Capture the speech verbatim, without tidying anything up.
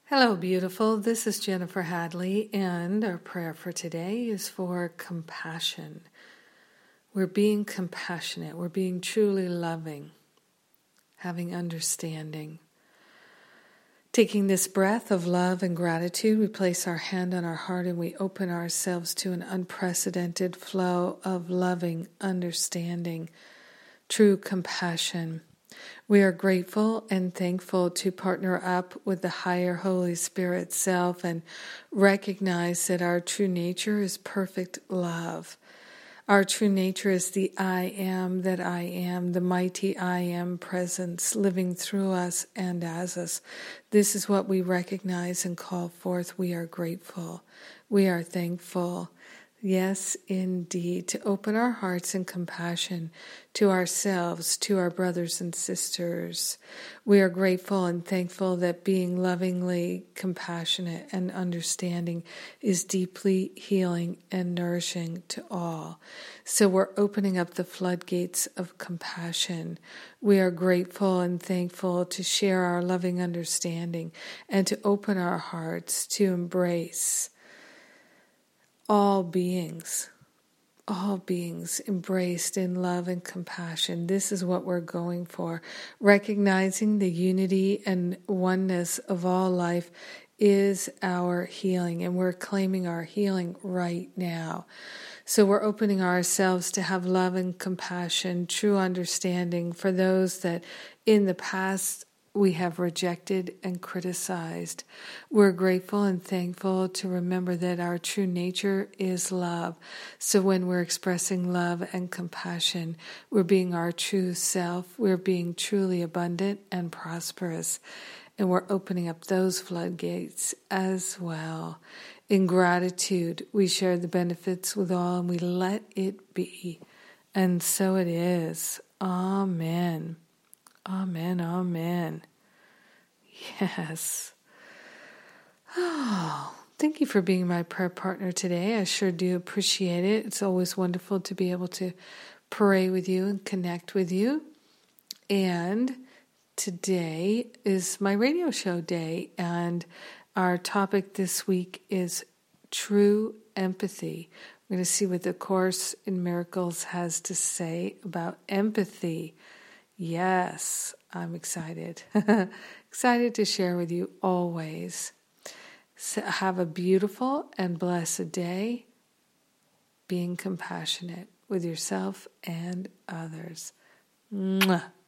Hello, beautiful. This is Jennifer Hadley, and our prayer for today is for compassion. We're being compassionate. We're being truly loving, having understanding. Taking this breath of love and gratitude, we place our hand on our heart and we open ourselves to an unprecedented flow of loving understanding, true compassion. We are grateful and thankful to partner up with the higher Holy Spirit self and recognize that our true nature is perfect love. Our true nature is the I am that I am, the mighty I am presence living through us and as us. This is what we recognize and call forth. We are grateful. We are thankful. Yes, indeed, to open our hearts in compassion to ourselves, to our brothers and sisters. We are grateful and thankful that being lovingly compassionate and understanding is deeply healing and nourishing to all. So we're opening up the floodgates of compassion. We are grateful and thankful to share our loving understanding and to open our hearts to embrace all beings, all beings embraced in love and compassion. This is what we're going for. Recognizing the unity and oneness of all life is our healing, and we're claiming our healing right now. So we're opening ourselves to have love and compassion, true understanding for those that in the past we have rejected and criticized. We're grateful and thankful to remember that our true nature is love. So when we're expressing love and compassion, we're being our true self. We're being truly abundant and prosperous. And we're opening up those floodgates as well. In gratitude, we share the benefits with all and we let it be. And so it is. Amen. Amen, amen. Yes. Oh, thank you for being my prayer partner today. I sure do appreciate it. It's always wonderful to be able to pray with you and connect with you. And today is my radio show day, and our topic this week is true empathy. We're going to see what the Course in Miracles has to say about empathy. Yes, I'm excited. Excited to share with you always. So have a beautiful and blessed day, being compassionate with yourself and others. Mwah.